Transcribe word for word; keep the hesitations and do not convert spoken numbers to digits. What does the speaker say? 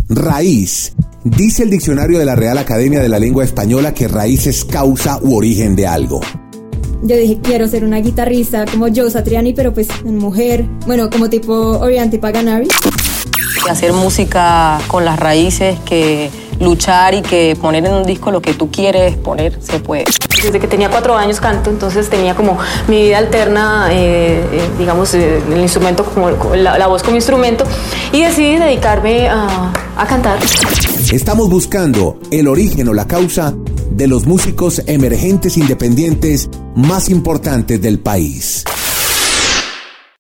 Raíz. Dice el diccionario de la Real Academia de la Lengua Española que raíz es causa u origen de algo. Yo dije, quiero ser una guitarrista como Joe Satriani, pero pues en mujer, bueno, como tipo Orianthi Paganari. Hacer música con las raíces, que luchar y que poner en un disco lo que tú quieres poner, se puede. Desde que tenía cuatro años canto, entonces tenía como mi vida alterna, eh, eh, digamos, eh, el instrumento, como la, la voz como instrumento, y decidí dedicarme a, a cantar. Estamos buscando el origen o la causa de los músicos emergentes independientes más importantes del país.